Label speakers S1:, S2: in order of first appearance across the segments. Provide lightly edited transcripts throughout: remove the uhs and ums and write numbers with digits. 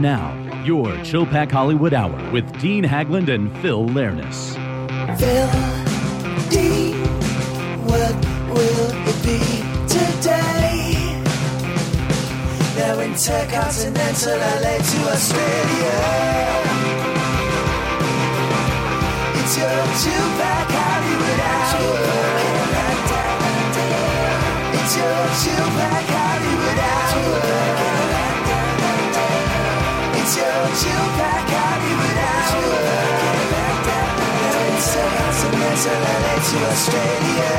S1: And now, your Chill Pack Hollywood Hour with Dean Hagland and Phil Lernis.
S2: Phil, Dean, what will it be today? Now intercontinental LA to Australia. It's your Chill-Pack Hollywood Hour. It's your Chill-Pack Hollywood Hour. It's your Chill-Pack Hollywood Hour. Now intercontinental LA to Australia.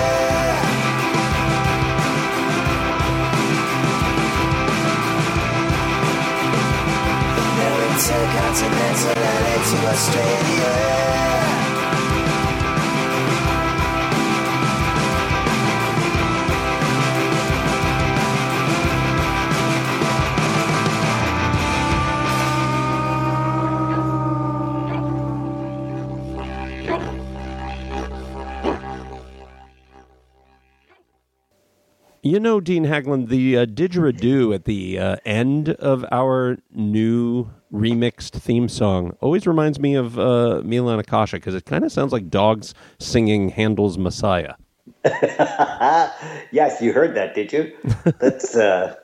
S2: Intercontinental LA to Australia.
S3: You know, Dean Hagland, the didgeridoo at the end of our new remixed theme song always reminds me of Mila and Akasha, because it kind of sounds like dogs singing Handel's Messiah.
S4: Yes, you heard that, did you? That's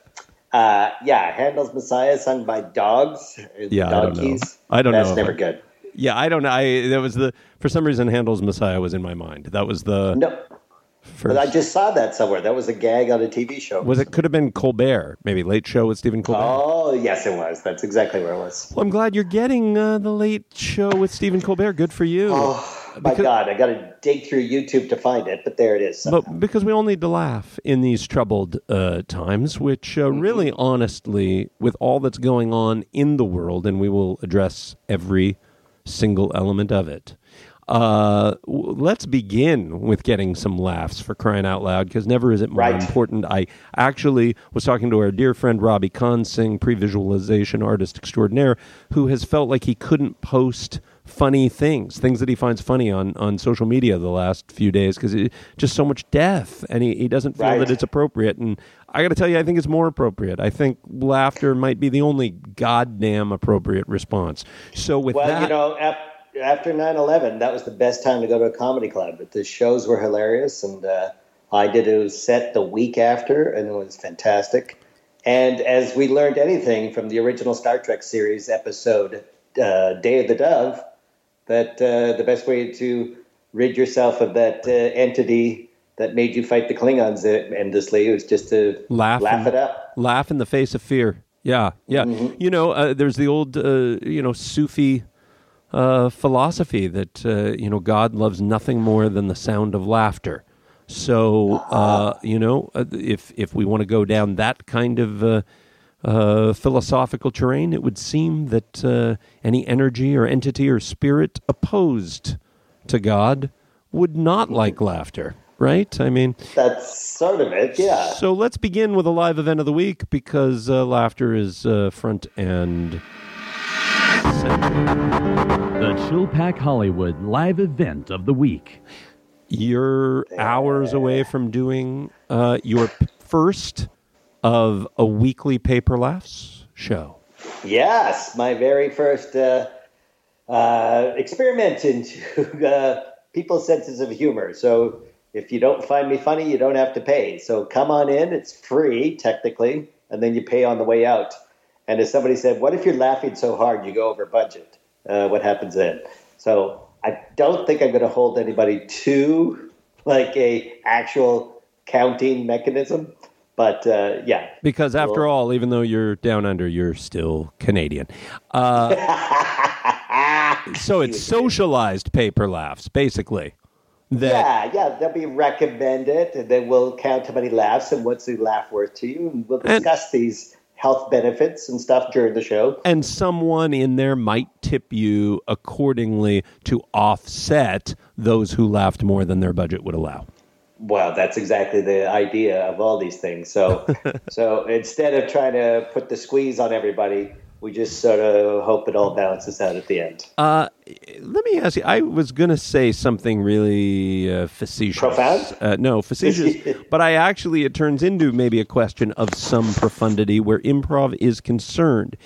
S4: Handel's Messiah sung by dogs.
S3: Yeah,
S4: donkeys.
S3: I don't know.
S4: That's never good.
S3: Yeah, I don't know. For some reason, Handel's Messiah was in my mind. That was the
S4: But I just saw that somewhere. That was a gag on a TV show.
S3: Could have been Colbert, maybe Late Show with Stephen Colbert.
S4: Oh, yes, it was. That's exactly where it was.
S3: Well, I'm glad you're getting the Late Show with Stephen Colbert. Good for you.
S4: Oh, my God. I got to dig through YouTube to find it, but there it is. Somehow.
S3: But because we all need to laugh in these troubled times, which really, honestly, with all that's going on in the world, and we will address every single element of it, let's begin with getting some laughs, for crying out loud, because never is it more important. I actually was talking to our dear friend Robbie Consing, pre-visualization artist extraordinaire, who has felt like he couldn't post funny things that he finds funny on social media the last few days, because just so much death, and he doesn't feel that it's appropriate. And I got to tell you, I think it's more appropriate. I think laughter might be the only goddamn appropriate response. So with that...
S4: you know, after 9/11, that was the best time to go to a comedy club. But the shows were hilarious, and I did a set the week after, and it was fantastic. And as we learned anything from the original Star Trek series episode, Day of the Dove, that the best way to rid yourself of that entity that made you fight the Klingons endlessly was just to laugh it up.
S3: Laugh in the face of fear. Yeah, yeah. Mm-hmm. You know, there's the old, Sufi philosophy that God loves nothing more than the sound of laughter. So if we want to go down that kind of philosophical terrain, it would seem that any energy or entity or spirit opposed to God would not like laughter, right? I mean,
S4: that's sort of it, yeah.
S3: So let's begin with a live event of the week, because laughter is front and
S1: the Chill Pack Hollywood live event of the week.
S3: You're hours away from doing your first of a weekly Paper Laughs show.
S4: Yes, my very first experiment into people's senses of humor. So if you don't find me funny, you don't have to pay. So come on in. It's free, technically, and then you pay on the way out. And as somebody said, what if you're laughing so hard you go over budget? What happens then? So I don't think I'm going to hold anybody to like a actual counting mechanism. But yeah.
S3: Because after all, even though you're down under, you're still Canadian. So it's socialized Paper Laughs, basically.
S4: Yeah, they'll be recommended, and then we'll count how many laughs and what's the laugh worth to you. And we'll discuss these health benefits and stuff during the show.
S3: And someone in there might tip you accordingly to offset those who laughed more than their budget would allow.
S4: Well, that's exactly the idea of all these things. So instead of trying to put the squeeze on everybody, we just sort of hope it all balances out at the end.
S3: Let me ask you, I was going to say something really facetious.
S4: Profound?
S3: No, facetious. But it turns into maybe a question of some profundity where improv is concerned.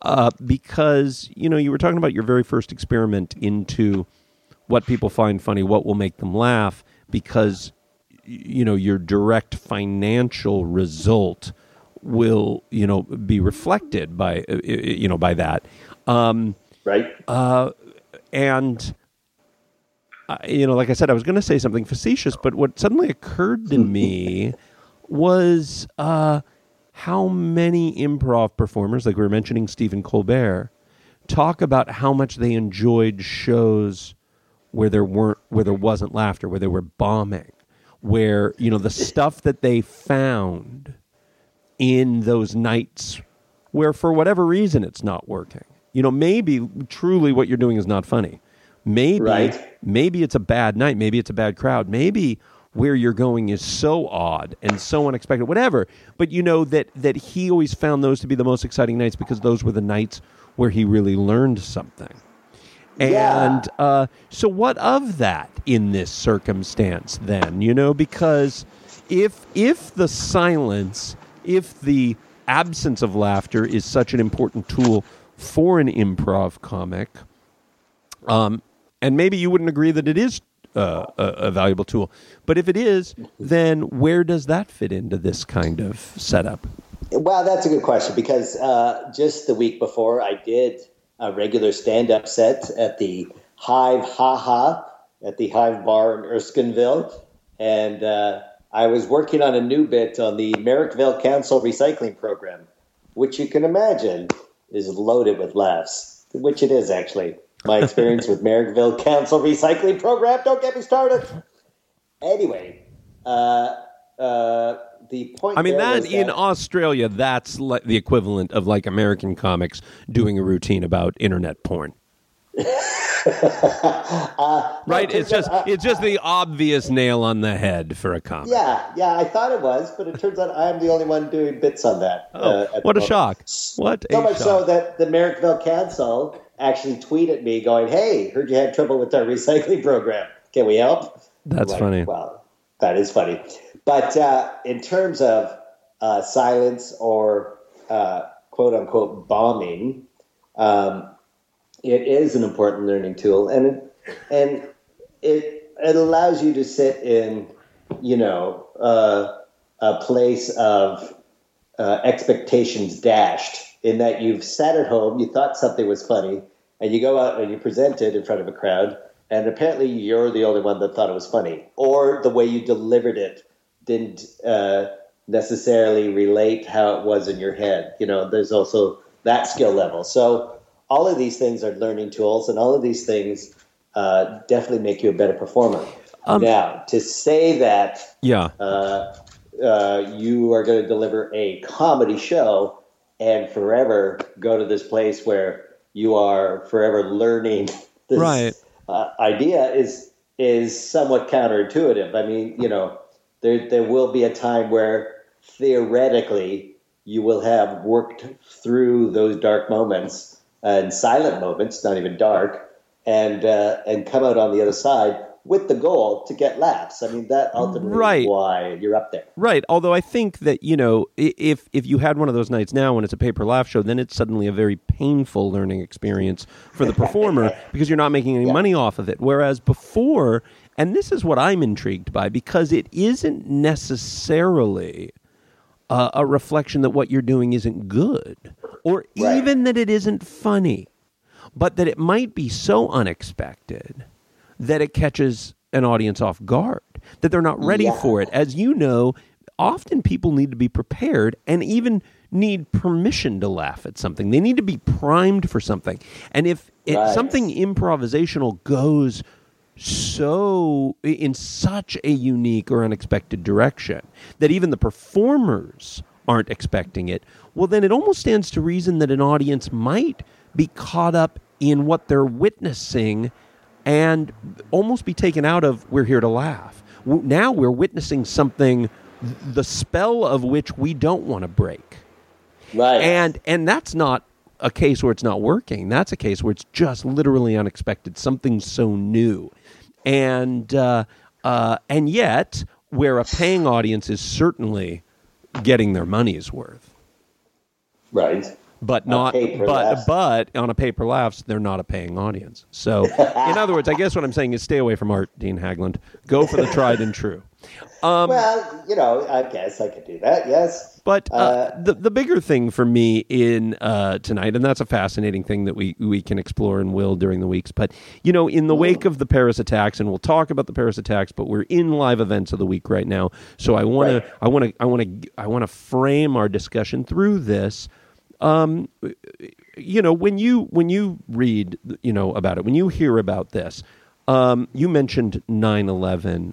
S3: because, you were talking about your very first experiment into what people find funny, what will make them laugh, because, your direct financial result will, be reflected by, by that.
S4: Right.
S3: And, like I said, I was going to say something facetious, but what suddenly occurred to me was how many improv performers, like we were mentioning Stephen Colbert, talk about how much they enjoyed shows where there wasn't laughter, where they were bombing, where, the stuff that they found in those nights where for whatever reason it's not working. Maybe truly what you're doing is not funny. Maybe it's a bad night. Maybe it's a bad crowd. Maybe where you're going is so odd and so unexpected, whatever. But that he always found those to be the most exciting nights because those were the nights where he really learned something. And so what of that in this circumstance then? Because if the silence, if the absence of laughter is such an important tool for an improv comic, and maybe you wouldn't agree that it is a valuable tool, but if it is, then where does that fit into this kind of setup?
S4: Well, that's a good question, because just the week before I did a regular stand-up set at the Hive at the Hive Bar in Erskineville, and I was working on a new bit on the Merrickville Council recycling program, which you can imagine is loaded with laughs, which it is actually. My experience with Merrickville Council recycling program, don't get me started. Anyway, the point.
S3: I mean,
S4: that
S3: in Australia, that's like the equivalent of like American comics doing a routine about internet porn. Right? It's just the obvious nail on the head for a comic.
S4: Yeah, I thought it was, but it turns out I'm the only one doing bits on that.
S3: What a shock! So
S4: much so that the Merrickville Council actually tweeted me going, "Hey, heard you had trouble with our recycling program. Can we help?"
S3: That's funny.
S4: Well, that is funny. But in terms of silence or quote unquote bombing, it is an important learning tool, and it allows you to sit in, a place of expectations dashed. In that you've sat at home, you thought something was funny, and you go out and you present it in front of a crowd, and apparently you're the only one that thought it was funny, or the way you delivered it didn't necessarily relate how it was in your head. There's also that skill level. So all of these things are learning tools, and all of these things definitely make you a better performer. Now, to say that you are going to deliver a comedy show and forever go to this place where you are forever learning this idea is somewhat counterintuitive. I mean, there will be a time where theoretically you will have worked through those dark moments and silent moments, not even dark, and come out on the other side with the goal to get laughs. I mean, that ultimately is why you're up there. Right.
S3: Although I think that, if you had one of those nights now when it's a paper laugh show, then it's suddenly a very painful learning experience for the performer because you're not making any money off of it. Whereas before, and this is what I'm intrigued by, because it isn't necessarily a reflection that what you're doing isn't good or even that it isn't funny, but that it might be so unexpected that it catches an audience off guard, that they're not ready for it. As you know, often people need to be prepared and even need permission to laugh at something. They need to be primed for something. And if something improvisational goes in such a unique or unexpected direction that even the performers aren't expecting it, well, then it almost stands to reason that an audience might be caught up in what they're witnessing and almost be taken out of, we're here to laugh. Now we're witnessing something, the spell of which we don't want to break.
S4: Right.
S3: And that's not a case where it's not working. That's a case where it's just literally unexpected, something so new. And yet, where a paying audience is certainly getting their money's worth.
S4: Right.
S3: but not
S4: paper
S3: but
S4: laughs.
S3: but on a paper laughs, they're not a paying audience. So, in other words, I guess what I'm saying is stay away from art, Dean Hagland. Go for the tried and true.
S4: Well, I guess I could do that. Yes,
S3: But the bigger thing for me in tonight, and that's a fascinating thing that we can explore and will during the weeks. But in the wake of the Paris attacks, and we'll talk about the Paris attacks, but we're in live events of the week right now. So I want to frame our discussion through this. When you read about it, when you hear about this, you mentioned 9/11.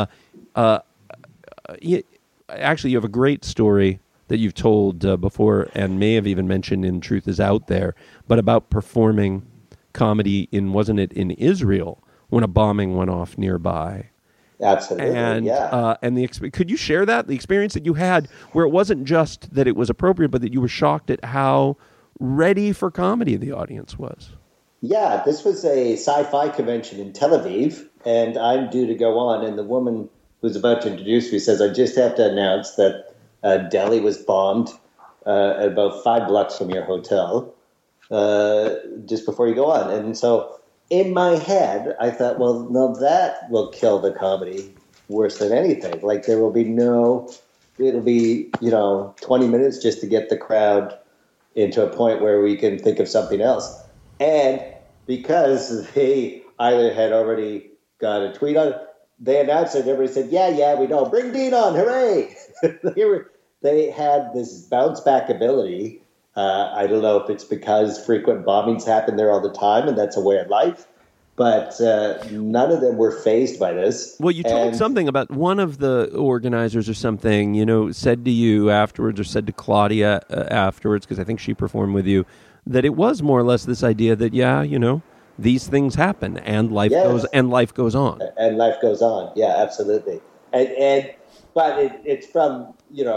S3: Actually, you have a great story that you've told before and may have even mentioned in Truth Is Out There, but about performing comedy wasn't it in Israel when a bombing went off nearby?
S4: absolutely.
S3: And
S4: yeah.
S3: could you share the experience that you had where it wasn't just that it was appropriate, but that you were shocked at how ready for comedy the audience was?
S4: Yeah, this was a sci-fi convention in Tel Aviv, and I'm due to go on, and the woman who's about to introduce me says, I just have to announce that Delhi was bombed at about 5 blocks from your hotel just before you go on. And so in my head, I thought, well, no, that will kill the comedy worse than anything. Like there will be it'll be, 20 minutes just to get the crowd into a point where we can think of something else. And because they either had already got a tweet on it, they announced it, everybody said, yeah, we know. Bring Dean on, hooray! They had this bounce-back ability. I don't know if it's because frequent bombings happen there all the time, and that's a way of life. But none of them were fazed by this.
S3: Well, you told something about one of the organizers or something, said to you afterwards or said to Claudia afterwards, because I think she performed with you, that it was more or less this idea that, these things happen and life goes on.
S4: And life goes on. Yeah, absolutely. But it's from,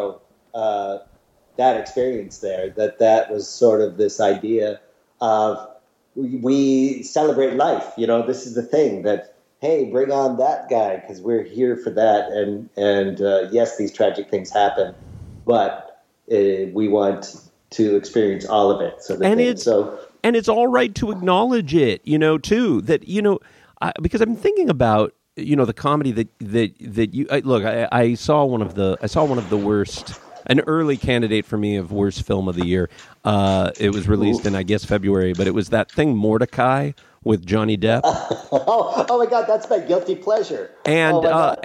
S4: that experience there that was sort of this idea of we celebrate life. This is the thing that, hey, bring on that guy because we're here for that. And yes, these tragic things happen, but we want to experience all of it.
S3: And it's all right to acknowledge it, too. That because I'm thinking about the comedy that you look. I saw one of the worst, an early candidate for me of worst film of the year. It was released in I guess February, but it was that thing Mordecai with Johnny Depp.
S4: Oh my God, that's my guilty pleasure.
S3: And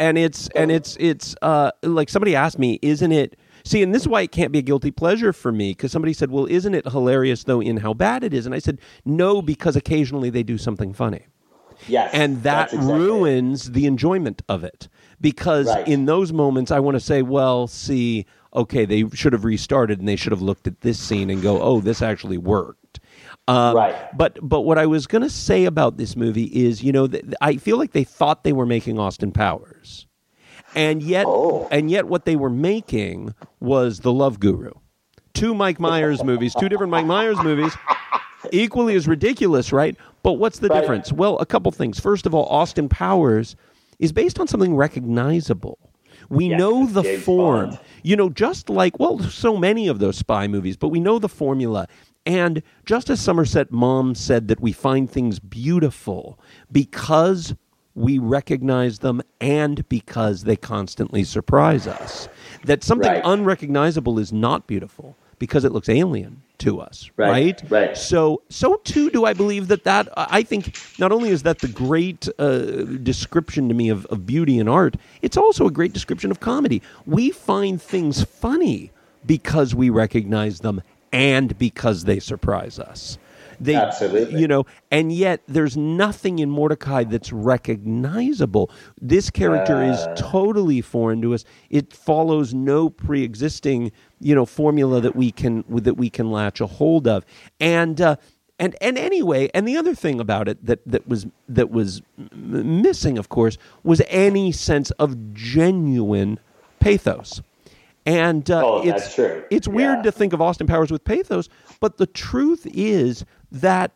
S3: it's like somebody asked me, isn't it? See, and this is why it can't be a guilty pleasure for me, because somebody said, well, isn't it hilarious, though, in how bad it is? And I said, no, because occasionally they do something funny.
S4: Yes.
S3: And that ruins the enjoyment of it. Because in those moments, I want to say, well, see, okay, they should have restarted and they should have looked at this scene and go, oh, this actually worked. But what I was going to say about this movie is, I feel like they thought they were making Austin Powers. And yet what they were making was The Love Guru. Two different Mike Myers movies, equally as ridiculous, right? But what's the difference? Well, a couple things. First of all, Austin Powers is based on something recognizable. We know the form. Just like, so many of those spy movies, but we know the formula. And just as Somerset Maugham said that we find things beautiful because we recognize them and because they constantly surprise us. That something unrecognizable is not beautiful because it looks alien to us, right? So too do I believe that I think not only is that the great description to me of beauty and art, it's also a great description of comedy. We find things funny because we recognize them and because they surprise us. Absolutely. And yet there's nothing in Mordecai that's recognizable. This character is totally foreign to us. It follows no pre-existing, formula that we can latch a hold of. And anyway, and the other thing about it that was missing, of course, was any sense of genuine pathos. And
S4: that's true.
S3: It's weird to think of Austin Powers with pathos, but the truth is that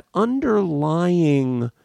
S3: underlying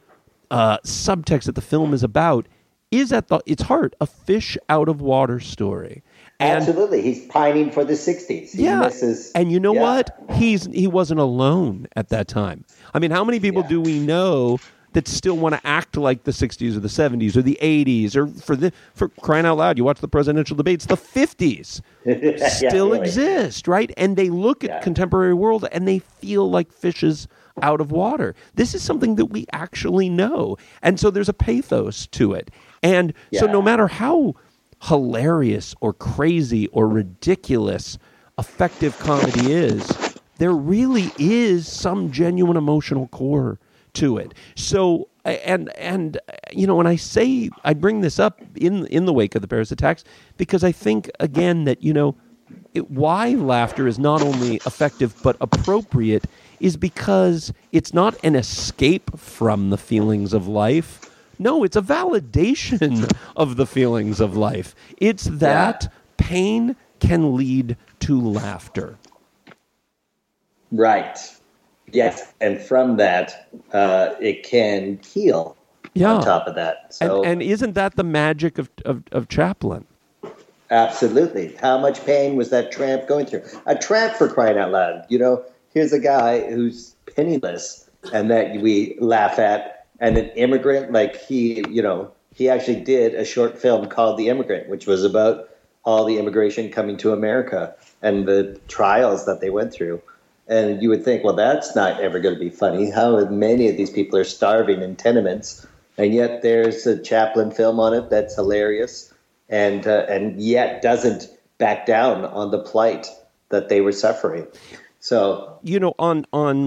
S3: subtext that the film is about is at its heart a fish out of water story.
S4: Absolutely. He's pining for the 60s. He misses,
S3: and you know what? He wasn't alone at that time. I mean, how many people do we know that still want to act like the 60s or the 70s or the 80s, or for crying out loud, you watch the presidential debates, the 50s still exist, right? And they look at contemporary world and they feel like fishes out of water. This is something that we actually know. And so there's a pathos to it. And so no matter how hilarious or crazy or ridiculous effective comedy is, there really is some genuine emotional core to it. So, and you know, when I bring this up in the wake of the Paris attacks, because I think, again, that, you know, why laughter is not only effective but appropriate is because it's not an escape from the feelings of life. No, it's a validation of the feelings of life. It's that pain can lead to laughter.
S4: Right. Yes, and from that, it can heal. On top of that, so
S3: and isn't that the magic of Chaplin?
S4: Absolutely. How much pain was that tramp going through? A tramp, for crying out loud. You know, here's a guy who's penniless, and that we laugh at, and an immigrant. Like he actually did a short film called The Immigrant, which was about all the immigration coming to America and the trials that they went through. And you would think, well, that's not ever going to be funny. How many of these people are starving in tenements? And yet there's a Chaplin film on it that's hilarious and yet doesn't back down on the plight that they were suffering. So,
S3: you know, on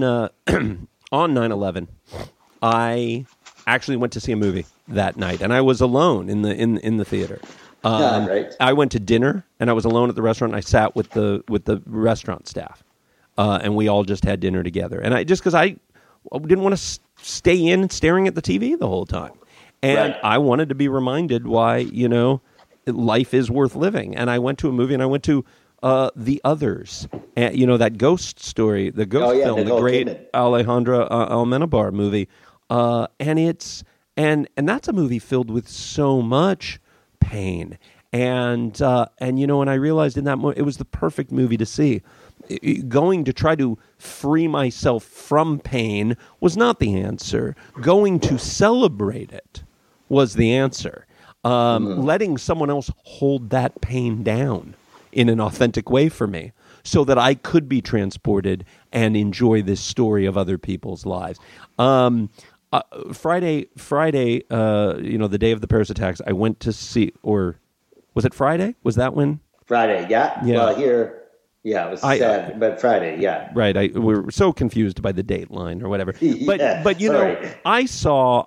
S3: 9/11, I actually went to see a movie that night, and I was alone in the theater.
S4: Right.
S3: I went to dinner, and I was alone at the restaurant. And I sat with the restaurant staff. And we all just had dinner together. And because I didn't want to stay in staring at the TV the whole time. And I wanted to be reminded why, you know, life is worth living. And I went to a movie, and I went to The Others. And, you know, that ghost story, the ghost film, the great Alejandro Amenabar movie. And that's a movie filled with so much pain. And you know, and I realized in that moment, it was the perfect movie to see. Going to try to free myself from pain was not the answer. Going to celebrate it was the answer. Letting someone else hold that pain down in an authentic way for me so that I could be transported and enjoy this story of other people's lives. Friday, you know, the day of the Paris attacks, I went to see, or was it Friday? Was that when?
S4: Friday, yeah. Well, here... Yeah, it was sad, but Friday, yeah.
S3: Right, we were so confused by the date line or whatever. But you know, I saw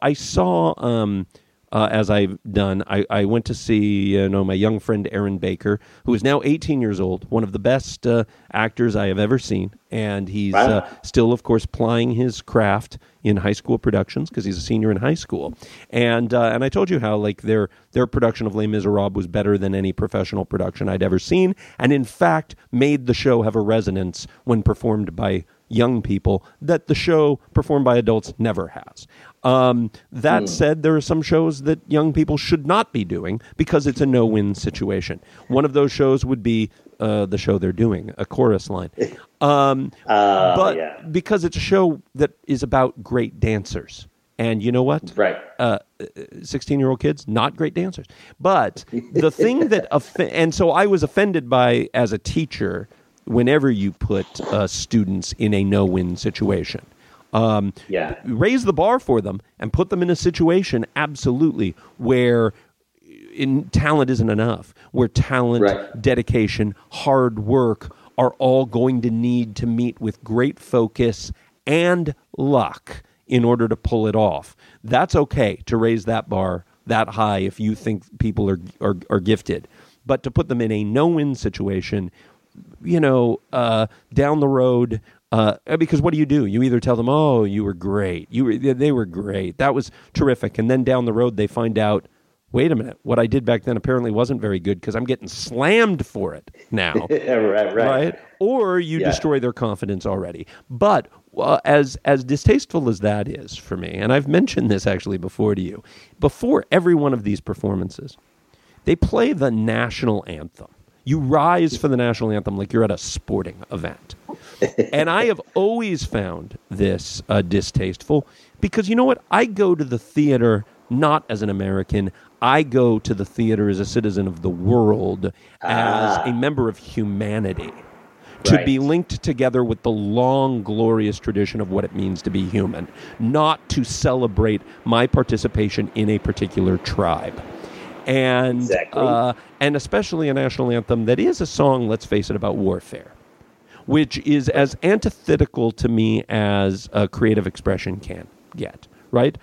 S3: as I've done, I went to see, you know, my young friend Aaron Baker, who is now 18 years old, one of the best actors I have ever seen, and he's still, of course, plying his craft in high school productions because he's a senior in high school. And I told you how, like, their production of Les Miserables was better than any professional production I'd ever seen, and in fact made the show have a resonance when performed by young people that the show performed by adults never has. That said, there are some shows that young people should not be doing because it's a no-win situation. One of those shows would be the show they're doing, A Chorus Line. But because it's a show that is about great dancers. And you know what?
S4: Right.
S3: 16-year-old kids, not great dancers. But the thing that... and so I was offended by, as a teacher, whenever you put students in a no-win situation. Raise the bar for them and put them in a situation, absolutely, where talent isn't enough, where talent, dedication, hard work are all going to need to meet with great focus and luck in order to pull it off. That's okay to raise that bar that high if you think people are gifted. But to put them in a no-win situation, you know, down the road, because what do? You either tell them, oh, you were great. They were great. That was terrific. And then down the road, they find out, wait a minute, what I did back then apparently wasn't very good because I'm getting slammed for it now. Right? Or you destroy their confidence already. But as distasteful as that is for me, and I've mentioned this actually before to you, before every one of these performances, they play the national anthem. You rise for the national anthem like you're at a sporting event. And I have always found this distasteful because, you know what? I go to the theater not as an American. I go to the theater as a citizen of the world, as a member of humanity, to be linked together with the long, glorious tradition of what it means to be human, not to celebrate my participation in a particular tribe. And and especially a national anthem that is a song, let's face it, about warfare, which is as antithetical to me as a creative expression can get, right?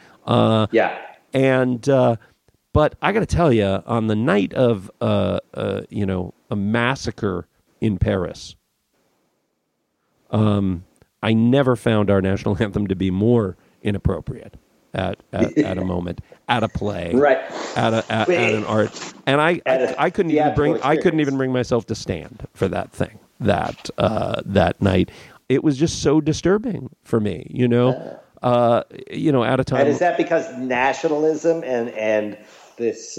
S3: But I got to tell you, on the night of a massacre in Paris, I never found our national anthem to be more inappropriate at a moment, at a play, at an art, and I couldn't even bring myself to stand for that thing that night. It was just so disturbing for me, at a time.
S4: And is that because nationalism and this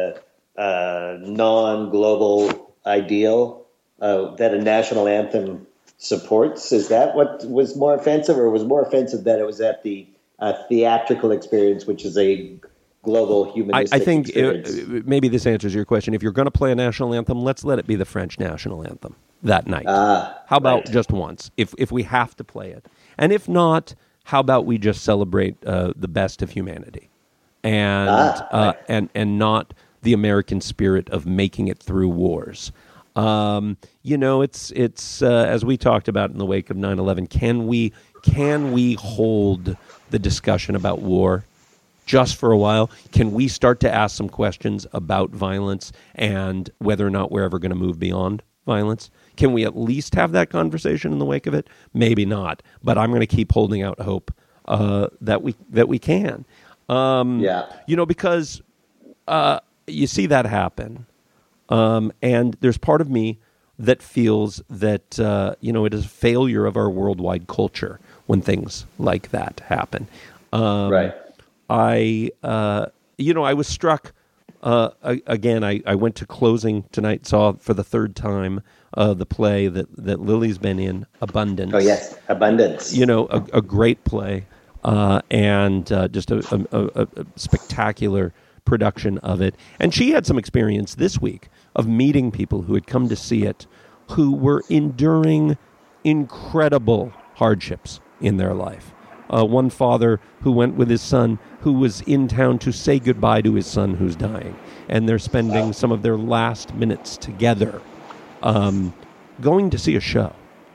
S4: non-global ideal that a national anthem supports? Is that what was more offensive, or was more offensive that it was at the theatrical experience, which is a global humanistic experience?
S3: I think maybe this answers your question. If you're going to play a national anthem, let's let it be the French national anthem that night. How about just once, if we have to play it? And if not, how about we just celebrate the best of humanity and not the American spirit of making it through wars? It's as we talked about in the wake of 9/11, can we hold the discussion about war just for a while? Can we start to ask some questions about violence and whether or not we're ever going to move beyond violence? Can we at least have that conversation in the wake of it? Maybe not, but I'm going to keep holding out hope that we can. Because you see that happen. And there's part of me that feels that, it is a failure of our worldwide culture when things like that happen. I was struck, again, I went to closing tonight, saw for the third time the play that Lily's been in, Abundance.
S4: Oh, yes, Abundance.
S3: A great play and just a spectacular production of it. And she had some experience this week of meeting people who had come to see it who were enduring incredible hardships in their life. One father who went with his son who was in town to say goodbye to his son who's dying. And they're spending some of their last minutes together going to see a show.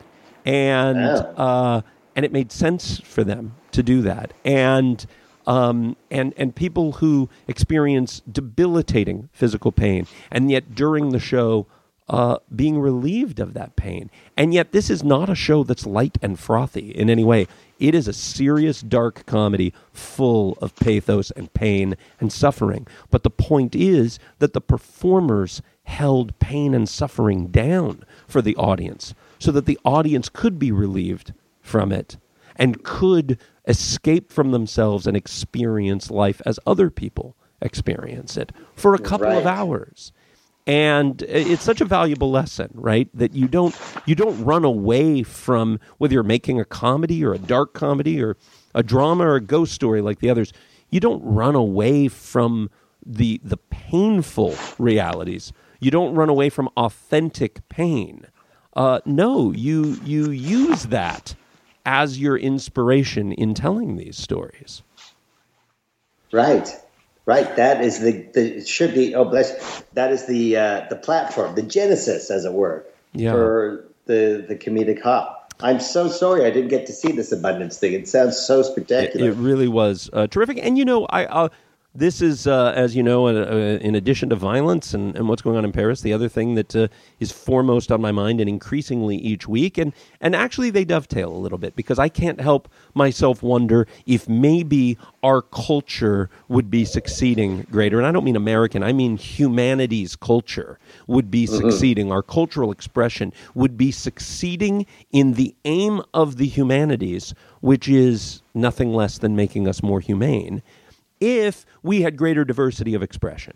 S3: And it made sense for them to do that. And people who experience debilitating physical pain, and yet during the show being relieved of that pain. And yet this is not a show that's light and frothy in any way. It is a serious, dark comedy full of pathos and pain and suffering. But the point is that the performers held pain and suffering down for the audience so that the audience could be relieved from it and could escape from themselves and experience life as other people experience it for a couple of hours. And it's such a valuable lesson, right? That you don't run away from, whether you're making a comedy or a dark comedy or a drama or a ghost story like the others, you don't run away from the painful realities. You don't run away from authentic pain. No, you use that as your inspiration in telling these stories.
S4: Right. That is it should be. Oh, bless. That is the platform, the genesis, as it were, for the comedic hop. I'm so sorry I didn't get to see this Abundance thing. It sounds so spectacular.
S3: It really was terrific. And this is, as you know, in addition to violence and what's going on in Paris, the other thing that is foremost on my mind and increasingly each week, and actually they dovetail a little bit, because I can't help myself wonder if maybe our culture would be succeeding greater, and I don't mean American, I mean humanity's culture would be succeeding, our cultural expression would be succeeding in the aim of the humanities, which is nothing less than making us more humane, if we had greater diversity of expression.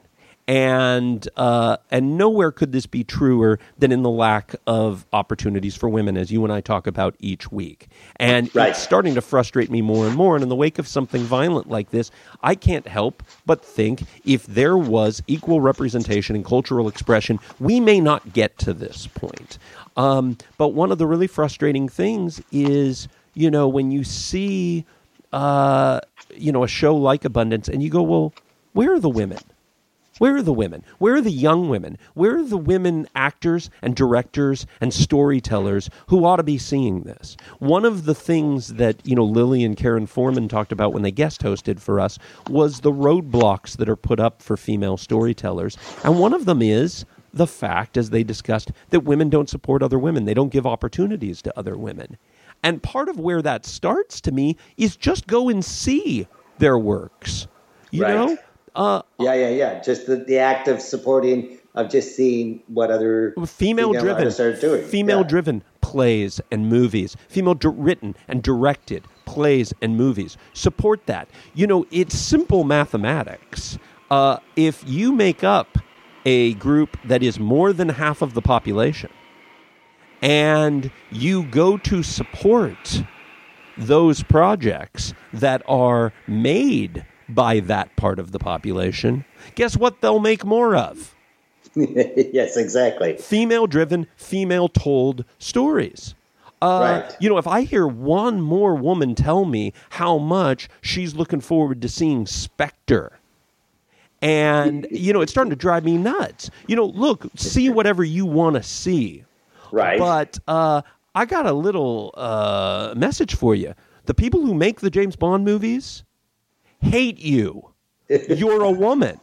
S3: And nowhere could this be truer than in the lack of opportunities for women, as you and I talk about each week. And it's starting to frustrate me more and more. And in the wake of something violent like this, I can't help but think if there was equal representation and cultural expression, we may not get to this point. But one of the really frustrating things is, when you see, a show like Abundance and you go, well, where are the women? Where are the women? Where are the young women? Where are the women actors and directors and storytellers who ought to be seeing this? One of the things that, Lily and Karen Foreman talked about when they guest hosted for us was the roadblocks that are put up for female storytellers. And one of them is the fact, as they discussed, that women don't support other women. They don't give opportunities to other women. And part of where that starts to me is just go and see their works. You know?
S4: Yeah. Just the act of supporting, of just seeing what other female artists are doing.
S3: Female-driven plays and movies. Female-written and directed plays and movies. Support that. It's simple mathematics. If you make up a group that is more than half of the population and you go to support those projects that are made by that part of the population, guess what they'll make more of?
S4: Yes, exactly.
S3: Female-driven, female-told stories. If I hear one more woman tell me how much she's looking forward to seeing Spectre, and, it's starting to drive me nuts. Look, see whatever you want to see.
S4: Right.
S3: But I got a little message for you. The people who make the James Bond movies hate you. You're a woman.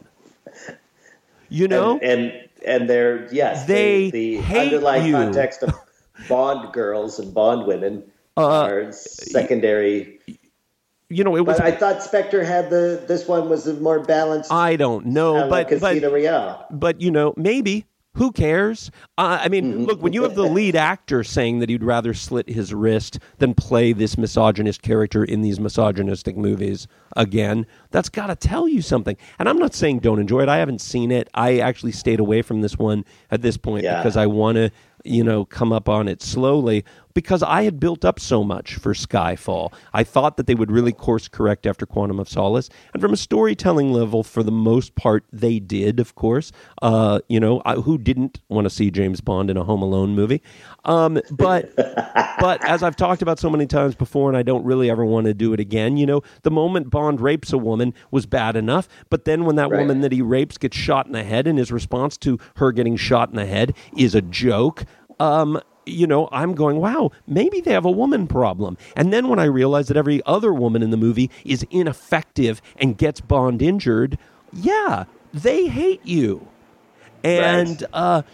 S4: And they're, yes,
S3: they
S4: the
S3: hate
S4: underlying
S3: you.
S4: context of Bond girls and Bond women are secondary.
S3: But
S4: I thought Spectre had this one was a more balanced.
S3: I don't know, but
S4: Casino Royale.
S3: But maybe. Who cares? Look, when you have the lead actor saying that he'd rather slit his wrist than play this misogynist character in these misogynistic movies again, that's got to tell you something. And I'm not saying don't enjoy it. I haven't seen it. I actually stayed away from this one at this point because I want to, come up on it slowly because I had built up so much for Skyfall. I thought that they would really course correct after Quantum of Solace. And from a storytelling level, for the most part, they did, of course. Who didn't want to see James Bond in a Home Alone movie? But as I've talked about so many times before, and I don't really ever want to do it again, the moment Bond rapes a woman was bad enough. But then when that woman that he rapes gets shot in the head and his response to her getting shot in the head is a joke, I'm going, wow, maybe they have a woman problem. And then when I realize that every other woman in the movie is ineffective and gets Bond injured, they hate you. And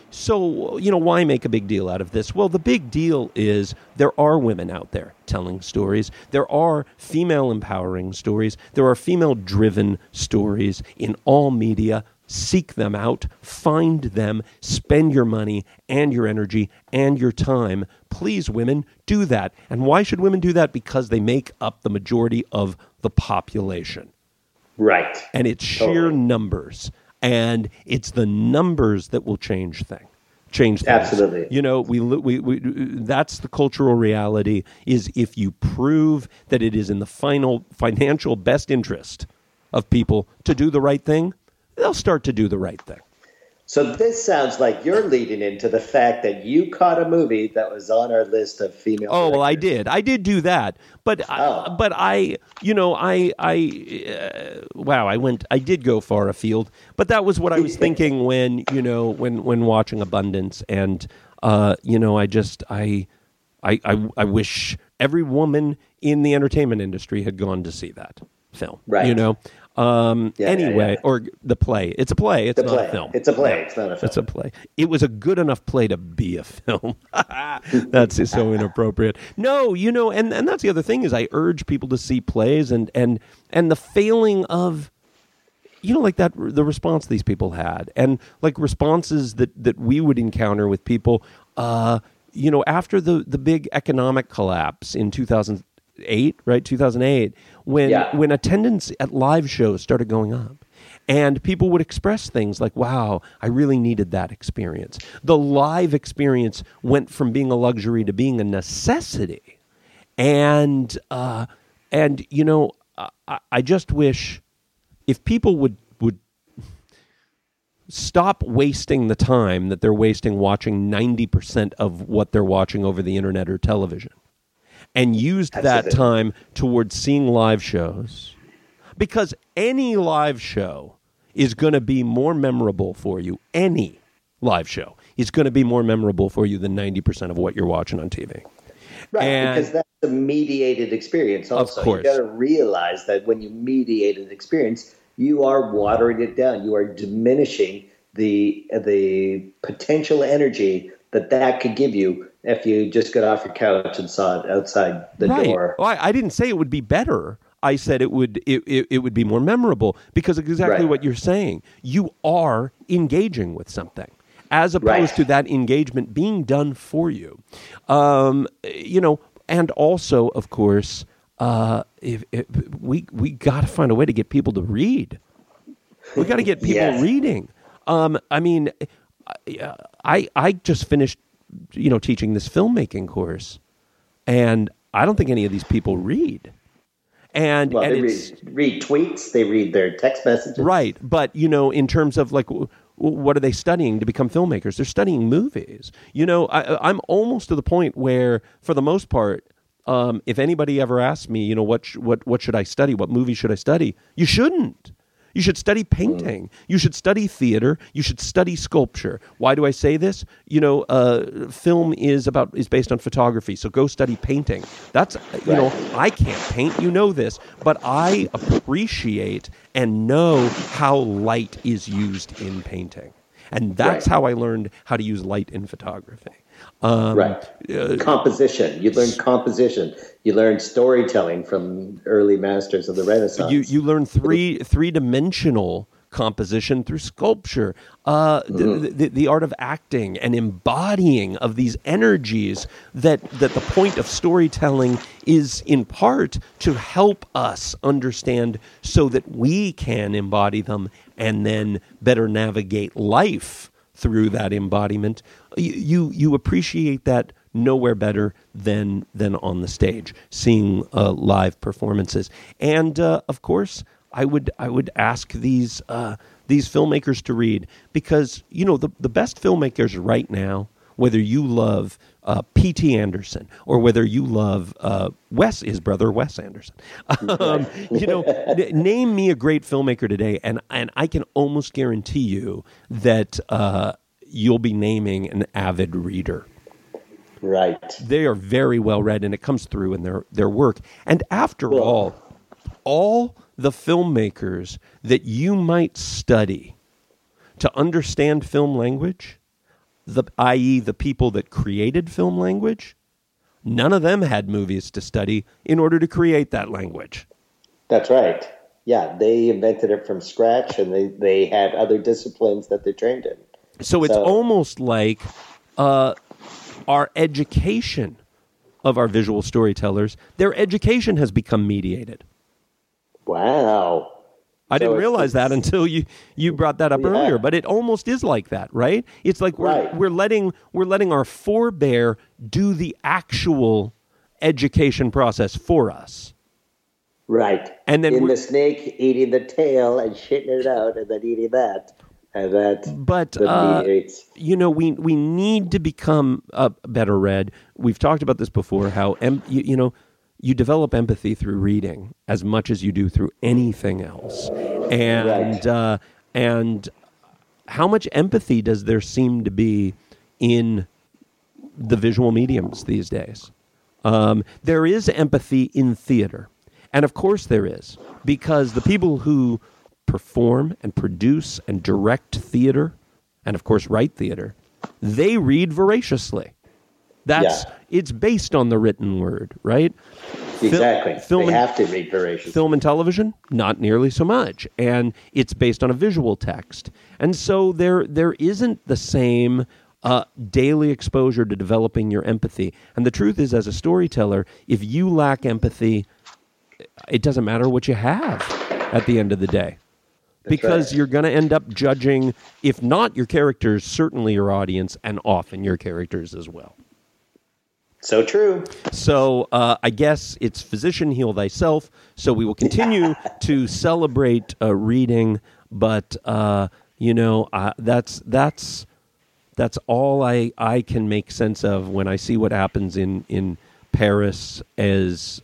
S3: why make a big deal out of this? Well, the big deal is there are women out there telling stories. There are female empowering stories. There are female driven stories in all media. Seek them out, find them, spend your money and your energy and your time. Please, women, do that. And why should women do that? Because they make up the majority of the population.
S4: Right.
S3: And it's sheer numbers. And it's the numbers that will change things.
S4: Absolutely.
S3: We that's the cultural reality, is if you prove that it is in the final financial best interest of people to do the right thing, they'll start to do the right thing.
S4: So this sounds like you're leading into the fact that you caught a movie that was on our list of female directors.
S3: Well, I did do that. But I did go far afield. But that was what I was thinking when watching Abundance. And, I wish every woman in the entertainment industry had gone to see that film.
S4: Right.
S3: Or the play. It's a play. It's not a film.
S4: It's a play. It's not a film.
S3: It's a play. It was a good enough play to be a film. That's so inappropriate. No, and that's the other thing is I urge people to see plays and the failing of, like that, the response these people had, and like responses that we would encounter with people, after the big economic collapse in 2008, when attendance at live shows started going up. And people would express things like, wow, I really needed that experience. The live experience went from being a luxury to being a necessity. And you know, I just wish if people would stop wasting the time that they're wasting watching 90% of what they're watching over the internet or television, and used that time towards seeing live shows, because any live show is going to be more memorable for you. Any live show is going to be more memorable for you than 90% of what you're watching on TV.
S4: Right, because that's a mediated experience also.
S3: Of course.
S4: You got to realize that when you mediate an experience, you are watering it down. You are diminishing the potential energy that could give you if you just got off your couch and saw it outside the door.
S3: Well, I didn't say it would be better. I said it would be more memorable, because exactly what you're saying. You are engaging with something, as opposed to that engagement being done for you. You know, and also, of course, we got to find a way to get people to read. We got to get people reading. I mean, I just finished, you know, teaching this filmmaking course, and I don't think any of these people read. And
S4: they read tweets, they read their text messages. Right,
S3: but, you know, in terms of, like, what are they studying to become filmmakers? They're studying movies. You know, I'm almost to the point where, for the most part, if anybody ever asks me, you know, what should I study? What movie should I study? You shouldn't. You should study painting. You should study theater. You should study sculpture. Why do I say this? You know, film is based on photography, so go study painting. That's, you know, I can't paint, you know this, but I appreciate and know how light is used in painting. And that's how I learned how to use light in photography.
S4: Composition. You learn composition. You learn storytelling from early masters of the Renaissance.
S3: You learn three-dimensional composition through sculpture, the art of acting and embodying of these energies that the point of storytelling is in part to help us understand so that we can embody them and then better navigate life through that embodiment. You appreciate that nowhere better than on the stage, seeing live performances. And of course, I would ask these filmmakers to read, because, you know, the best filmmakers right now, whether you love P.T. Anderson or whether you love his brother Wes Anderson, you know, name me a great filmmaker today, and I can almost guarantee you that you'll be naming an avid reader.
S4: Right.
S3: They are very well read, and it comes through in their work. And after all the filmmakers that you might study to understand film language, i.e. the people that created film language, none of them had movies to study in order to create that language.
S4: That's right. Yeah, they invented it from scratch, and they had other disciplines that they trained in.
S3: So it's almost like our education of our visual storytellers, their education has become mediated.
S4: Wow.
S3: I didn't realize that until you brought that up earlier, but it almost is like that, right? It's like we're letting our forebear do the actual education process for us.
S4: Right.
S3: And then
S4: the snake eating the tail and shitting it out and then eating that. And that mediates.
S3: You know, we need to become better read. We've talked about this before, how you develop empathy through reading as much as you do through anything else. And how much empathy does there seem to be in the visual mediums these days? There is empathy in theater. And of course there is, because the people who perform and produce and direct theater, and of course write theater, they read voraciously. It's based on the written word, right?
S4: Exactly. They have to read voraciously.
S3: Film and television, not nearly so much. And it's based on a visual text. And so there isn't the same daily exposure to developing your empathy. And the truth is, as a storyteller, if you lack empathy, it doesn't matter what you have at the end of the day. because
S4: right.
S3: you're going to end up judging, if not your characters, certainly your audience, and often your characters as well.
S4: So true.
S3: So I guess it's physician, heal thyself. So we will continue to celebrate reading, but that's all I can make sense of when I see what happens in Paris as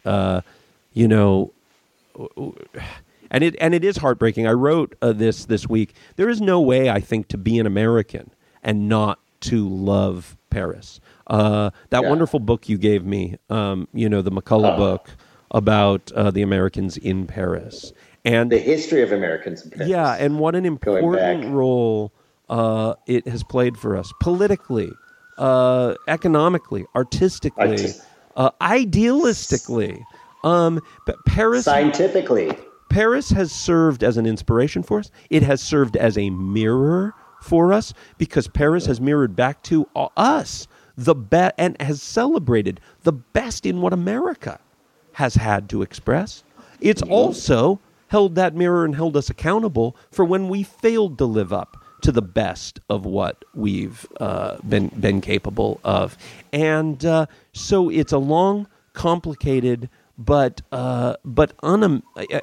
S3: And it is heartbreaking. I wrote this week. There is no way, I think, to be an American and not to love Paris. That wonderful book you gave me, the McCullough book about the Americans in Paris. And
S4: the history of Americans in Paris.
S3: Yeah, and what an important role it has played for us politically, economically, artistically, idealistically. But Paris,
S4: scientifically.
S3: Paris has served as an inspiration for us. It has served as a mirror for us because Paris has mirrored back to us the best and has celebrated the best in what America has had to express. It's also held that mirror and held us accountable for when we failed to live up to the best of what we've been capable of. And so it's a long, complicated, but the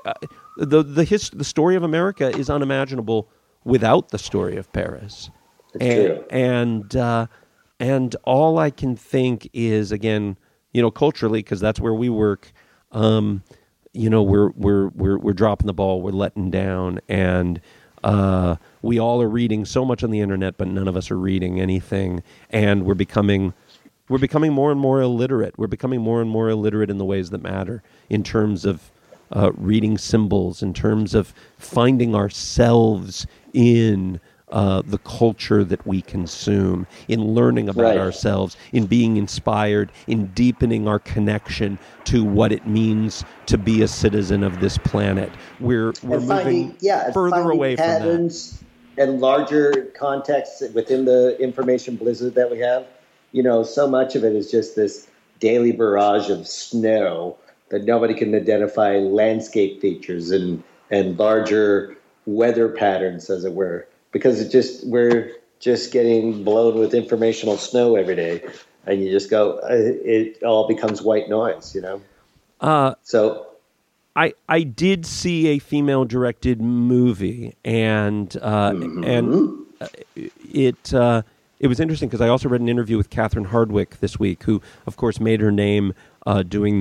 S3: story of America is unimaginable without the story of Paris.
S4: It's
S3: true. And all I can think is, again, culturally, because that's where we work. We're dropping the ball. We're letting down, and we all are reading so much on the internet, but none of us are reading anything, and we're becoming more and more illiterate. We're becoming more and more illiterate in the ways that matter, in terms of reading symbols, in terms of finding ourselves in the culture that we consume, in learning about ourselves, in being inspired, in deepening our connection to what it means to be a citizen of this planet. We're moving further away from that.
S4: And larger contexts within the information blizzard that we have. So much of it is just this daily barrage of snow that nobody can identify landscape features and larger weather patterns, as it were, because we're just getting blown with informational snow every day, and you just go, it all becomes white noise, So
S3: I did see a female-directed movie, and it was interesting because I also read an interview with Catherine Hardwicke this week, who, of course, made her name doing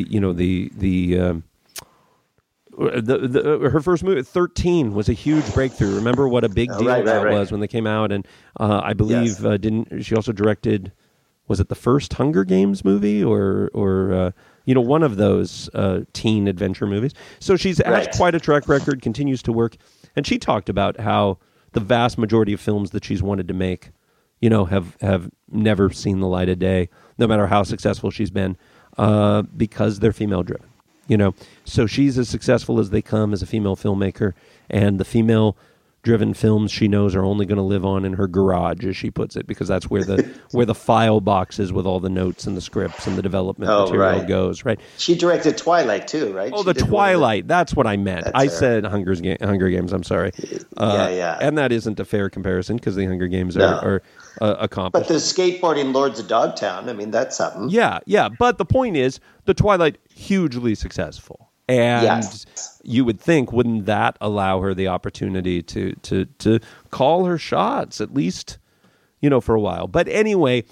S3: her first movie, 13, was a huge breakthrough. Remember what a big deal that was when they came out, and I believe didn't she also directed? Was it the first Hunger Games movie or one of those teen adventure movies? So she's had quite a track record, continues to work, and she talked about how the vast majority of films that she's wanted to make, have never seen the light of day, no matter how successful she's been, because they're female-driven. So she's as successful as they come as a female filmmaker, and the female-driven films she knows are only going to live on in her garage, as she puts it, because that's where the file box is with all the notes and the scripts and the development material goes. Right.
S4: She directed Twilight too, right?
S3: Oh, the Twilight. That's what I meant. I said Hunger Games. I'm sorry. And that isn't a fair comparison because the Hunger Games are accomplished.
S4: But the skateboarding Lords of Dogtown, I mean, that's something.
S3: Yeah. But the point is, the Twilight, hugely successful. And you would think, wouldn't that allow her the opportunity to call her shots, at least, for a while. But anyway,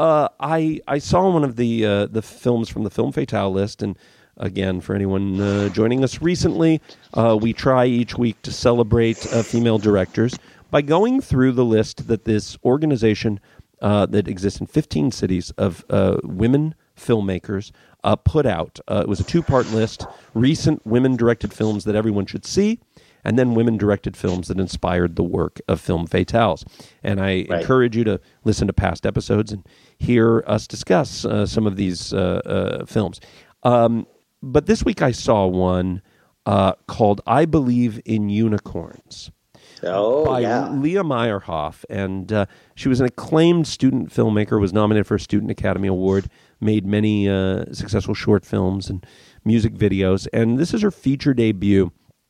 S3: I saw one of the films from the Film Fatale list, and again, for anyone joining us recently, we try each week to celebrate female directors by going through the list that this organization that exists in 15 cities of women filmmakers put out. It was a 2-part list: recent women-directed films that everyone should see, and then women-directed films that inspired the work of Film Fatales. And I encourage you to listen to past episodes and hear us discuss some of these films. But this week I saw one called I Believe in Unicorns. By Leah Meyerhoff, and she was an acclaimed student filmmaker, was nominated for a Student Academy Award, made many successful short films and music videos, and this is her feature debut.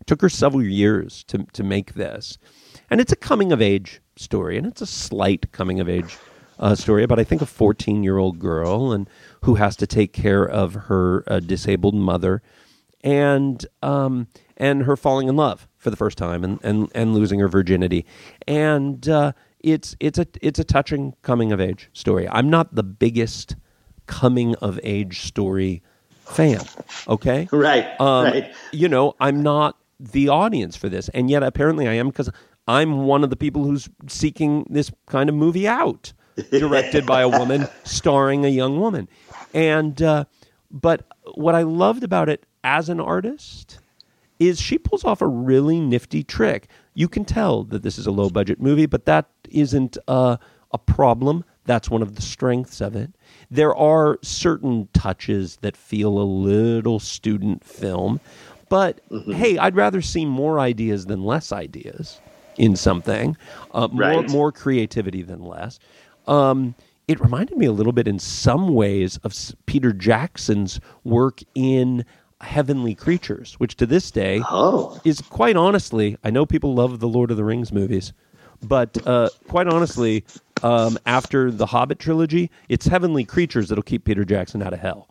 S3: It took her several years to make this. And it's a coming-of-age story, and it's a slight coming-of-age story about, I think, a 14-year-old girl and who has to take care of her disabled mother and her falling in love for the first time and losing her virginity. And it's a touching coming-of-age story. I'm not the biggest coming-of-age story fan, okay?
S4: Right.
S3: I'm not the audience for this, and yet apparently I am, because I'm one of the people who's seeking this kind of movie out, directed by a woman, starring a young woman. And but what I loved about it as an artist is she pulls off a really nifty trick. You can tell that this is a low-budget movie, but that isn't a problem. That's one of the strengths of it. There are certain touches that feel a little student film, but hey, I'd rather see more ideas than less ideas in something, more creativity than less. It reminded me a little bit in some ways of Peter Jackson's work in Heavenly Creatures, which to this day is, quite honestly, I know people love the Lord of the Rings movies, but quite honestly, after the Hobbit trilogy, it's Heavenly Creatures that'll keep Peter Jackson out of hell.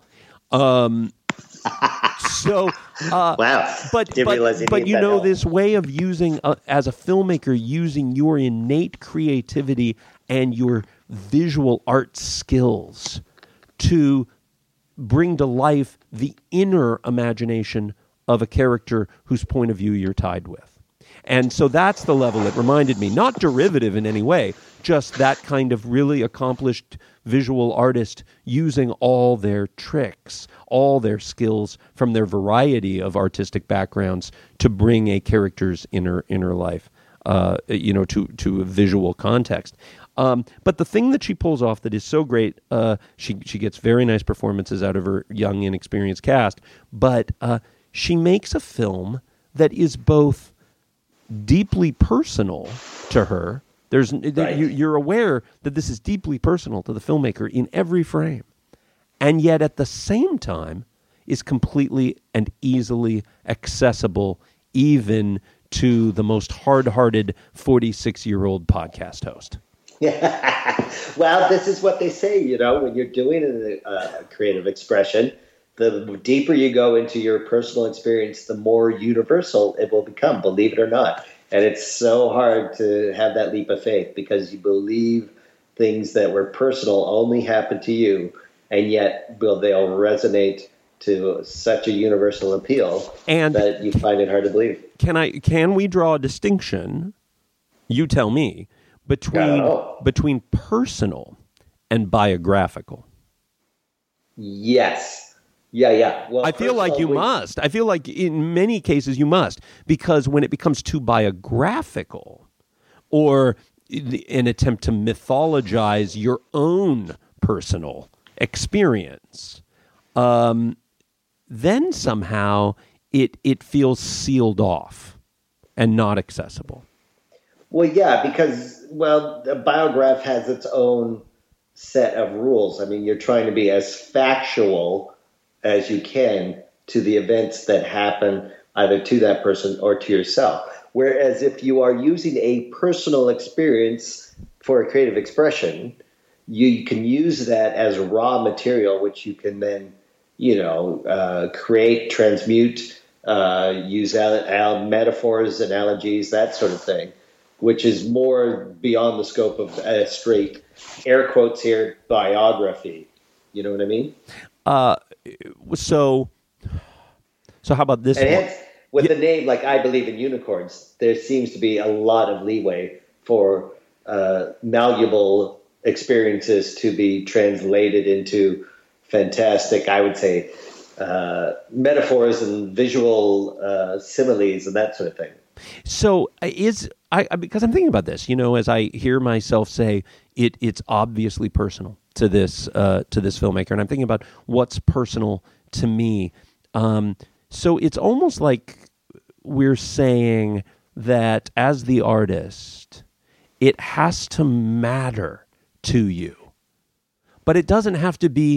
S3: Wow! But this way of using, as a filmmaker, using your innate creativity and your visual art skills to bring to life the inner imagination of a character whose point of view you're tied with. And so that's the level it reminded me. Not derivative in any way, just that kind of really accomplished visual artist using all their tricks, all their skills from their variety of artistic backgrounds to bring a character's inner life, to a visual context. But the thing that she pulls off that is so great, she gets very nice performances out of her young, inexperienced cast, but she makes a film that is both deeply personal to her. You're aware that this is deeply personal to the filmmaker in every frame, and yet at the same time is completely and easily accessible even to the most hard-hearted 46-year-old podcast host.
S4: Well, this is what they say, when you're doing a creative expression, the deeper you go into your personal experience, the more universal it will become, believe it or not. And it's so hard to have that leap of faith because you believe things that were personal only happen to you, and yet they'll resonate to such a universal appeal that you find it hard to believe.
S3: Can we draw a distinction, you tell me, between personal and biographical?
S4: Yes. Yeah. Well,
S3: I feel like you must. I feel like in many cases you must, because when it becomes too biographical or an attempt to mythologize your own personal experience, then somehow it feels sealed off and not accessible.
S4: Well, yeah, because, the biograph has its own set of rules. I mean, you're trying to be as factual as you can to the events that happen either to that person or to yourself. Whereas if you are using a personal experience for a creative expression, you can use that as raw material, which you can then, create, transmute, use metaphors, analogies, that sort of thing, which is more beyond the scope of a straight, air quotes here, biography. You know what I mean?
S3: So how about this
S4: and
S3: one?
S4: Hence, with the name, like I Believe in Unicorns, there seems to be a lot of leeway for malleable experiences to be translated into fantastic, I would say, metaphors and visual similes and that sort of thing.
S3: So because I'm thinking about this, as I hear myself say, it's obviously personal to this filmmaker, and I'm thinking about what's personal to me. So it's almost like we're saying that as the artist, it has to matter to you, but it doesn't have to be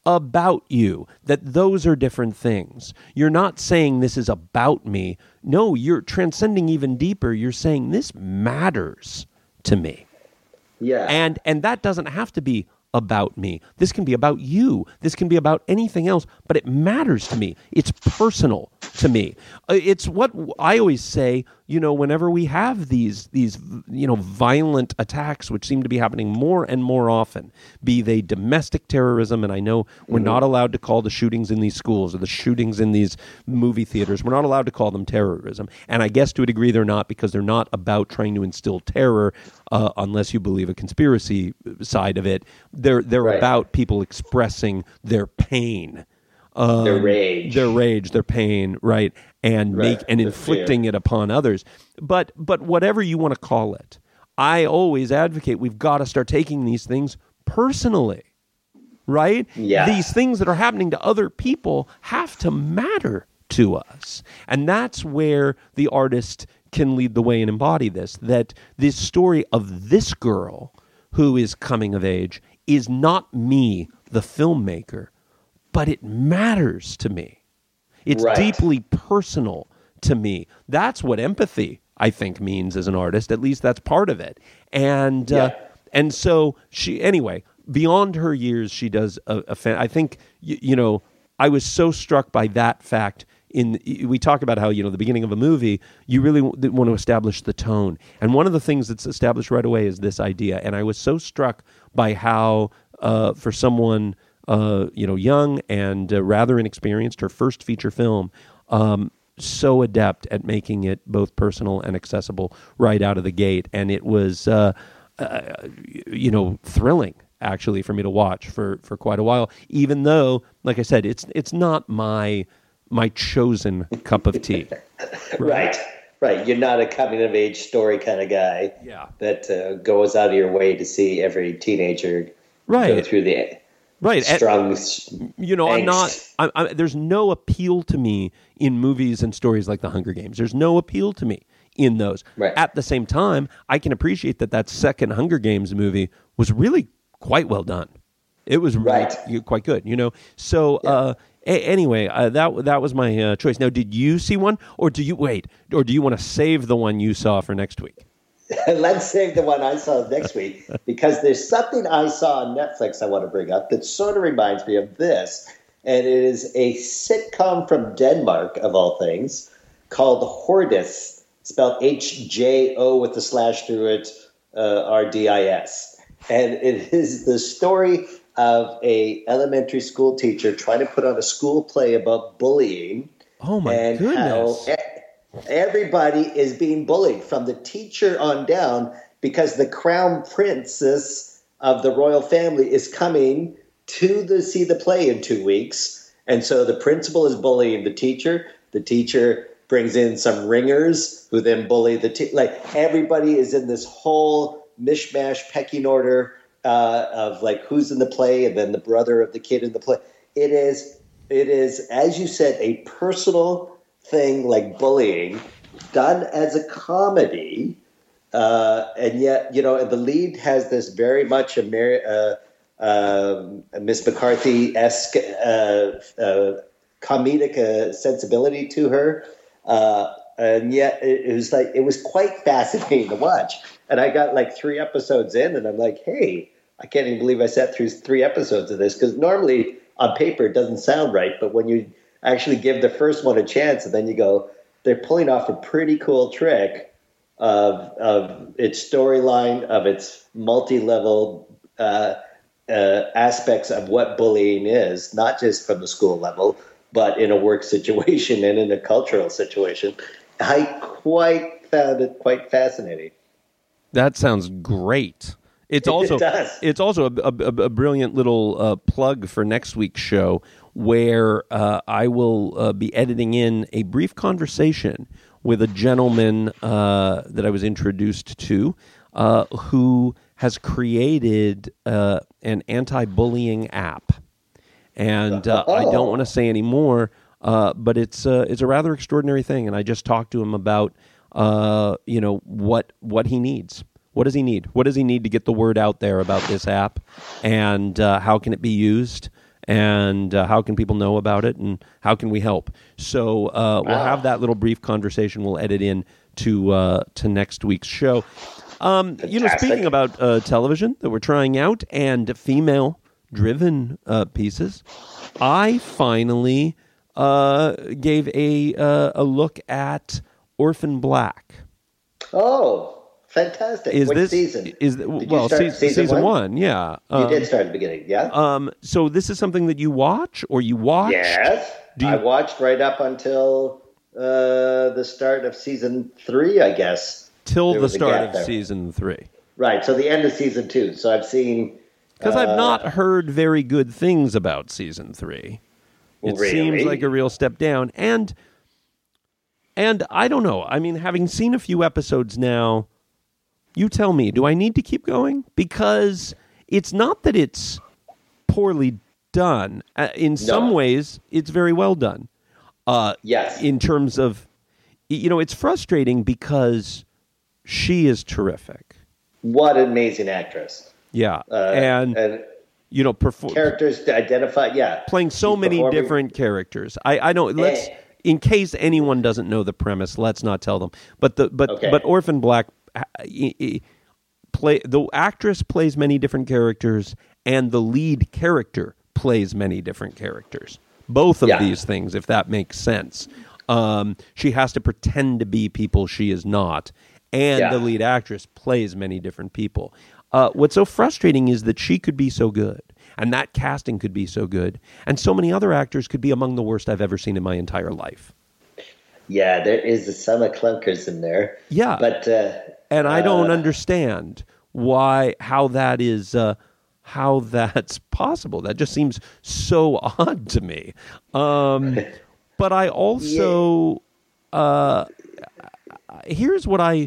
S3: about you, that those are different things. You're not saying this is about me. No, you're transcending even deeper. You're saying this matters to me.
S4: Yeah.
S3: And that doesn't have to be about me. This can be about you. This can be about anything else, but it matters to me. It's personal to me. It's what I always say, whenever we have these violent attacks, which seem to be happening more and more often, be they domestic terrorism, and I know we're not allowed to call the shootings in these schools or the shootings in these movie theaters, we're not allowed to call them terrorism. And I guess to a degree they're not, because they're not about trying to instill terror, unless you believe a conspiracy side of it. They're
S4: Right.
S3: about people expressing their pain.
S4: Their rage.
S3: Their pain, right, and
S4: Right. Their
S3: inflicting it upon others. But whatever you want to call it, I always advocate we've got to start taking these things personally, right?
S4: Yeah.
S3: These things that are happening to other people have to matter to us, and that's where the artist can lead the way and embody this. That this story of this girl who is coming of age is not me, the filmmaker, but it matters to me. It's
S4: Right.
S3: deeply personal to me. That's what empathy, I think, means as an artist. At least that's part of it. And and so she, anyway, beyond her years, she does I think, I was so struck by that fact. We talk about how, the beginning of a movie, you really want to establish the tone. And one of the things that's established right away is this idea. And I was so struck by how, for someone, young and rather inexperienced, her first feature film, so adept at making it both personal and accessible right out of the gate. And it was, thrilling, actually, for me to watch for quite a while, even though, like I said, it's not my chosen cup of tea.
S4: Right. You're not a coming of age story kind of guy.
S3: Yeah.
S4: That goes out of your way to see every teenager go through the strong.
S3: I'm there's no appeal to me in movies and stories like The Hunger Games. There's no appeal to me in those.
S4: Right.
S3: At the same time, I can appreciate that second Hunger Games movie was really quite well done. It was really quite good, So anyway, that was my choice. Now, did you see one, or do you want to save the one you saw for next week?
S4: Let's save the one I saw next week, because there's something I saw on Netflix I want to bring up that sort of reminds me of this. And it is a sitcom from Denmark, of all things, called Hordis, spelled HJO with the slash through it, RDIS. And it is the story of a elementary school teacher trying to put on a school play about bullying.
S3: Oh, my
S4: and
S3: goodness.
S4: How everybody is being bullied, from the teacher on down, because the crown princess of the royal family is coming to see the play in 2 weeks. And so the principal is bullying the teacher. The teacher brings in some ringers who then bully the teacher. Like, everybody is in this whole mishmash pecking order of like who's in the play, and then the brother of the kid in the play. It is, as you said, a personal thing, like bullying, done as a comedy, and yet, the lead has this very much Miss McCarthy-esque comedic sensibility to her, and yet it was quite fascinating to watch. And I got like 3 episodes in, and I'm like, hey, I can't even believe I sat through 3 episodes of this, because normally on paper it doesn't sound right, but when you actually give the first one a chance, and then you go, they're pulling off a pretty cool trick of its storyline, of its multi-level aspects of what bullying is, not just from the school level, but in a work situation and in a cultural situation. I found it quite fascinating.
S3: That sounds great. It's also a brilliant little plug for next week's show, where I will be editing in a brief conversation with a gentleman that I was introduced to, who has created an anti-bullying app. And I don't want to say any more, but it's a rather extraordinary thing. And I just talked to him about what he needs. What does he need? What does he need to get the word out there about this app, and how can it be used? and how can people know about it, and how can we help? So we'll have that little brief conversation. We'll edit in to next week's show. Speaking about television that we're trying out and female-driven pieces, I finally gave a look at Orphan Black.
S4: Oh, fantastic! Which season?
S3: Season 1. Yeah,
S4: you did start at the beginning. Yeah.
S3: So this is something that you watch or you watched?
S4: Yes, I watched right up until the start of season 3, I guess.
S3: Till the start of season 3.
S4: Right. So the end of season 2. So I've seen.
S3: Because I've not heard very good things about season 3. It seems like a real step down, and I don't know. I mean, having seen a few episodes now, you tell me, do I need to keep going? Because it's not that it's poorly done. In some ways, it's very well done.
S4: Yes.
S3: In terms of, it's frustrating because she is terrific.
S4: What an amazing actress.
S3: Yeah. And
S4: characters to identify. Yeah.
S3: Playing so many different characters. I don't, in case anyone doesn't know the premise, let's not tell them. But Orphan Black, the actress plays many different characters, and the lead character plays many different characters. Both of these things, if that makes sense. She has to pretend to be people she is not, and the lead actress plays many different people. What's so frustrating is that she could be so good, and that casting could be so good, and so many other actors could be among the worst I've ever seen in my entire life.
S4: Yeah, there is some clunkers in there.
S3: Yeah,
S4: but
S3: and I don't understand how that's possible. That just seems so odd to me. But I also here's what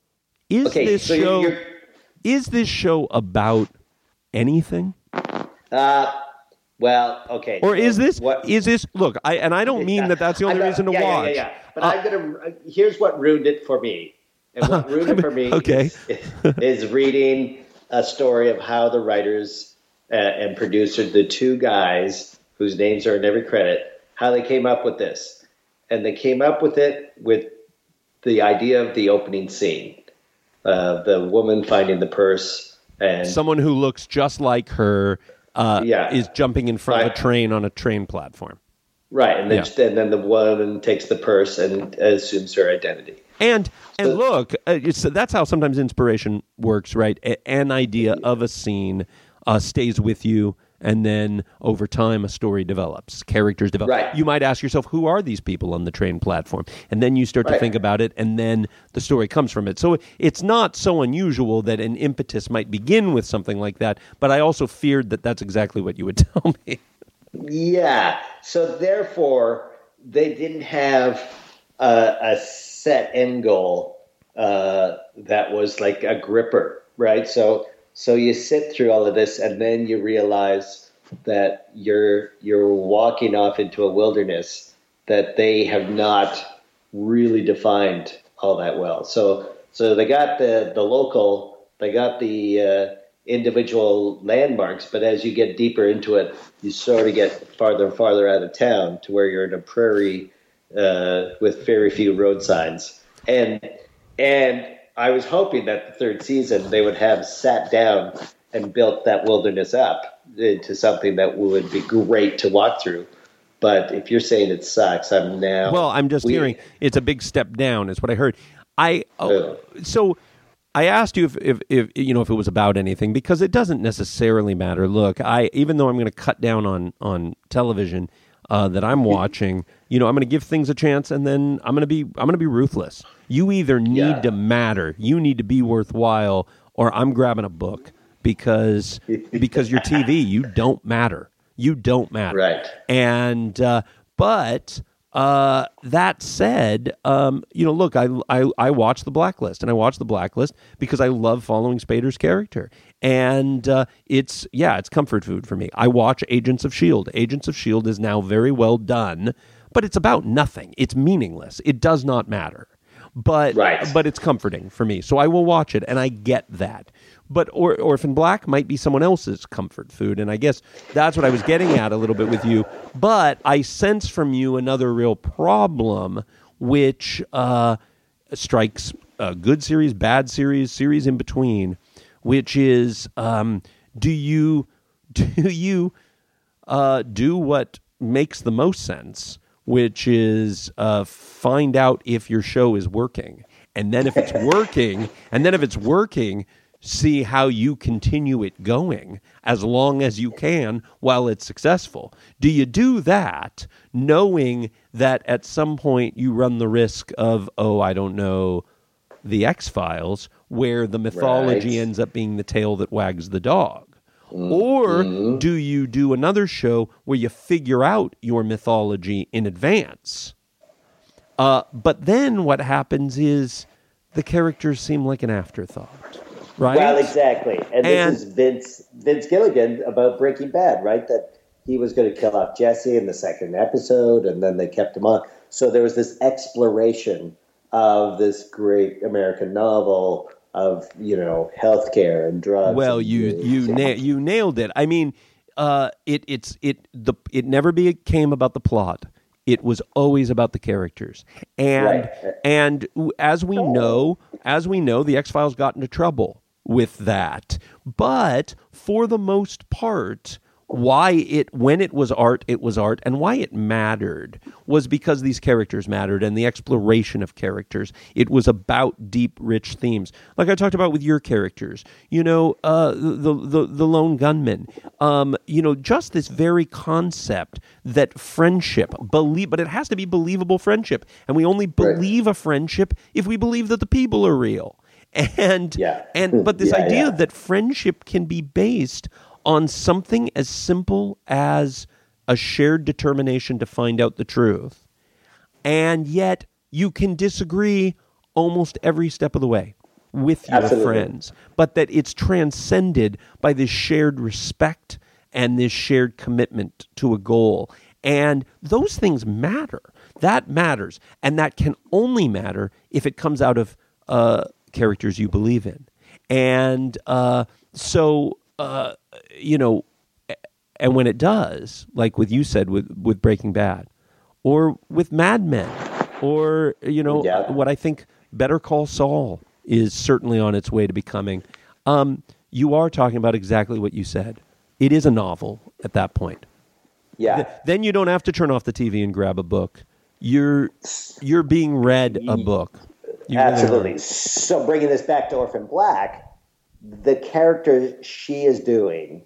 S3: is this show about anything?
S4: Well, okay.
S3: Or is this look, I don't mean that's the only reason to watch.
S4: Yeah. But here's what ruined it for me. And what ruined it for me is reading a story of how the writers and producer, the two guys whose names are in every credit, how they came up with this. And they came up with it with the idea of the opening scene. The woman finding the purse. And
S3: someone who looks just like her is jumping in front of a train on a train platform.
S4: Right, and then the woman takes the purse and assumes her identity.
S3: And look, that's how sometimes inspiration works, right? An idea of a scene stays with you, and then over time a story develops, characters develop.
S4: Right.
S3: You might ask yourself, who are these people on the train platform? And then you start to think about it, and then the story comes from it. So it's not so unusual that an impetus might begin with something like that, but I also feared that that's exactly what you would tell me.
S4: Yeah. So therefore, they didn't have a set end goal that was like a gripper, right? So you sit through all of this, and then you realize that you're walking off into a wilderness that they have not really defined all that well. So they got the local, they got the individual landmarks, but as you get deeper into it, you sort of get farther and farther out of town to where you're in a prairie with very few road signs. And I was hoping that the third season they would have sat down and built that wilderness up into something that would be great to walk through. But if you're saying it sucks, I'm just
S3: hearing it's a big step down is what I heard. So I asked you if it was about anything, because it doesn't necessarily matter. Look, even though I'm going to cut down on television that I'm watching, I'm going to give things a chance, and then I'm going to be ruthless. You either need to matter, you need to be worthwhile, or I'm grabbing a book because your TV, you don't matter. You don't matter.
S4: Right.
S3: And but that said, look, I watch The Blacklist, and I watch The Blacklist because I love following Spader's character, and it's comfort food for me. I watch Agents of S.H.I.E.L.D. Agents of S.H.I.E.L.D. is now very well done, but it's about nothing. It's meaningless. It does not matter. but
S4: Right.
S3: but it's comforting for me. So I will watch it, and I get that. But Orphan Black might be someone else's comfort food, and I guess that's what I was getting at a little bit with you. But I sense from you another real problem, which strikes a good series, bad series in between, which is do you do what makes the most sense, which is find out if your show is working, and then if it's working, see how you continue it going as long as you can while it's successful. Do you do that knowing that at some point you run the risk of, I don't know, the X-Files, where the mythology ends up being the tail that wags the dog? Or do you do another show where you figure out your mythology in advance? But then what happens is the characters seem like an afterthought, right?
S4: Well, exactly. And this is Vince Gilligan about Breaking Bad, right? That he was going to kill off Jesse in the second episode, and then they kept him on. So there was this exploration of this great American novel of, healthcare and drugs.
S3: Well, you nailed it. I mean, it never became about the plot. It was always about the characters, and as we know, the X-Files got into trouble with that. But for the most part, when it was art, and why it mattered was because these characters mattered and the exploration of characters. It was about deep, rich themes, like I talked about with your characters. The lone gunman. Just this very concept that friendship, but it has to be believable friendship, and we only believe a friendship if we believe that the people are real. But this idea that friendship can be based on something as simple as a shared determination to find out the truth, and yet you can disagree almost every step of the way with your friends, but that it's transcended by this shared respect and this shared commitment to a goal. And those things matter. That matters, and that can only matter if it comes out of characters you believe in. And and when it does, like you said with Breaking Bad, or with Mad Men, or what I think Better Call Saul is certainly on its way to becoming, you are talking about exactly what you said. It is a novel at that point.
S4: Yeah.
S3: Then you don't have to turn off the TV and grab a book. You're being read a book.
S4: Absolutely.
S3: Really,
S4: so bringing this back to Orphan Black, the characters she is doing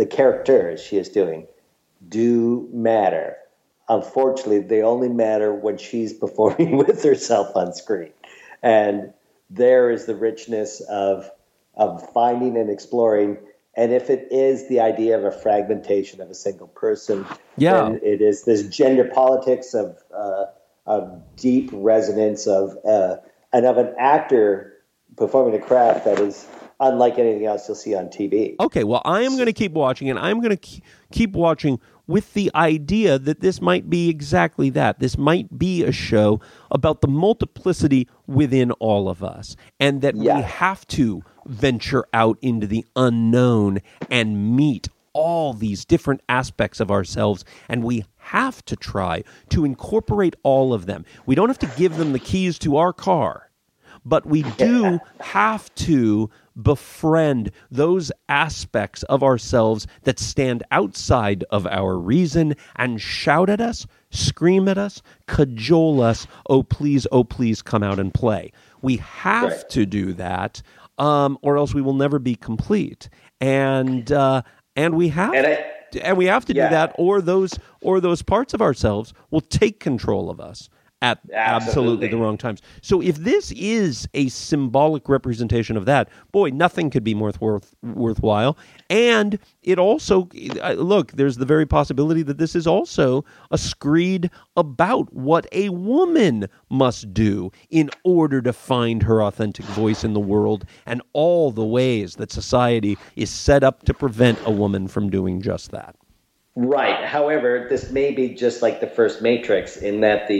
S4: do matter. Unfortunately, they only matter when she's performing with herself on screen. And there is the richness of finding and exploring. And if it is the idea of a fragmentation of a single person, then it is this gender politics of deep resonance of an actor performing a craft that is unlike anything else you'll see on TV.
S3: Okay, well, I am going to keep watching, and I'm going to keep watching with the idea that this might be exactly that. This might be a show about the multiplicity within all of us, and that we have to venture out into the unknown and meet all these different aspects of ourselves, and we have to try to incorporate all of them. We don't have to give them the keys to our car, but we do have to befriend those aspects of ourselves that stand outside of our reason and shout at us, scream at us, cajole us, oh please, come out and play. We have to do that, or else we will never be complete. And we have to do that, or those parts of ourselves will take control of us at absolutely the wrong times. So if this is a symbolic representation of that, boy, nothing could be more worthwhile. And it also, look, there's the very possibility that this is also a screed about what a woman must do in order to find her authentic voice in the world, and all the ways that society is set up to prevent a woman from doing just that.
S4: Right. However, this may be just like the first Matrix in that the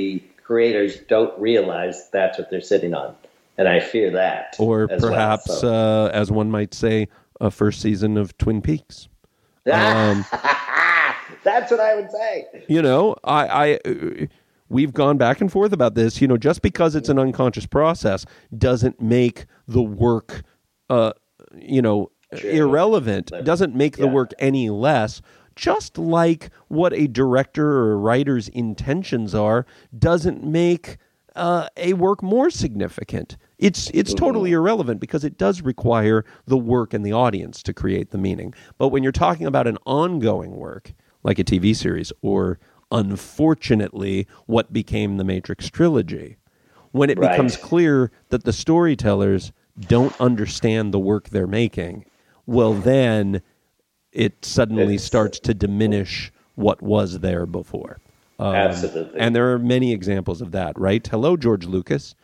S4: creators don't realize that's what they're sitting on. And I fear that.
S3: Or
S4: as
S3: perhaps,
S4: well, so.
S3: as one might say, a first season of Twin Peaks.
S4: That's what I would say.
S3: You know, we've gone back and forth about this. You know, just because it's an unconscious process doesn't make the work, irrelevant. Doesn't make the work any less. Just like what a director or a writer's intentions are doesn't make a work more significant. It's totally irrelevant because it does require the work and the audience to create the meaning. But when you're talking about an ongoing work, like a TV series, or unfortunately what became the Matrix trilogy, when it becomes clear that the storytellers don't understand the work they're making, well then it suddenly starts to diminish what was there before.
S4: Absolutely.
S3: And there are many examples of that, right? Hello, George Lucas.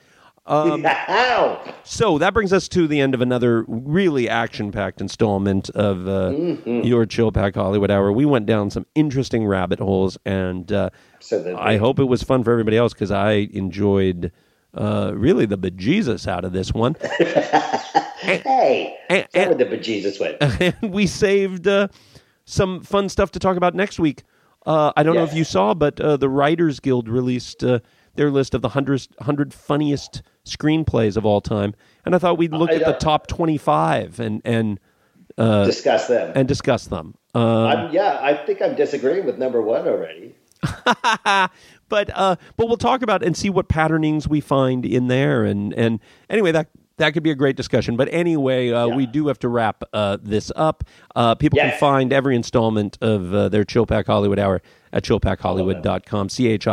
S3: So that brings us to the end of another really action-packed installment of your Chill Pack Hollywood Hour. We went down some interesting rabbit holes, and I hope it was fun for everybody else because I enjoyed really the bejesus out of this one.
S4: Hey, start with the bejesus one.
S3: And we saved some fun stuff to talk about next week. I don't know if you saw, but the Writers Guild released their list of the 100 funniest screenplays of all time, and I thought we'd look at the top 25 and
S4: discuss them. I think I'm disagreeing with number one already.
S3: But we'll talk about and see what patternings we find in there, and anyway, that could be a great discussion. But anyway, we do have to wrap this up. People can find every installment of their Chill Pack Hollywood Hour at chillpackhollywood.com,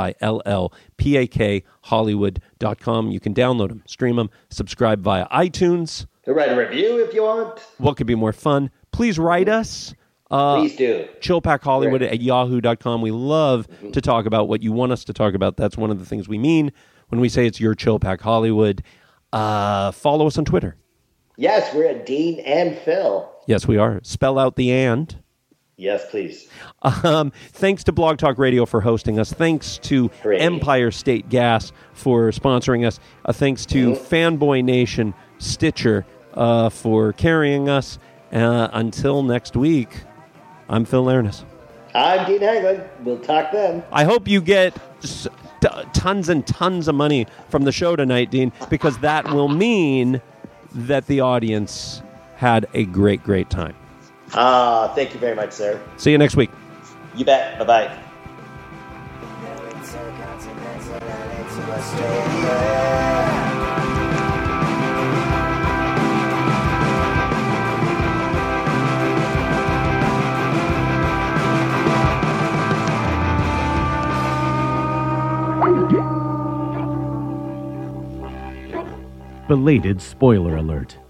S3: CHILLPAK Hollywood.com. You can download them, stream them, subscribe via iTunes.
S4: To write a review if you want.
S3: What could be more fun? Please write us.
S4: Please do.
S3: Chillpackhollywood at yahoo.com. We love to talk about what you want us to talk about. That's one of the things we mean when we say it's your Chill Pack Hollywood. Follow us on Twitter.
S4: Yes, we're at Dean and Phil.
S3: Yes, we are. Spell out the and.
S4: Yes, please.
S3: Thanks to Blog Talk Radio for hosting us. Thanks to Empire State Gas for sponsoring us. Thanks to Fanboy Nation Stitcher for carrying us. Until next week, I'm Phil Lernis.
S4: I'm Dean Haglund. We'll talk then.
S3: I hope you get tons and tons of money from the show tonight, Dean, because that will mean that the audience had a great, great time.
S4: Thank you very much, sir.
S3: See you next week.
S4: You bet. Bye-bye.
S1: Belated spoiler alert.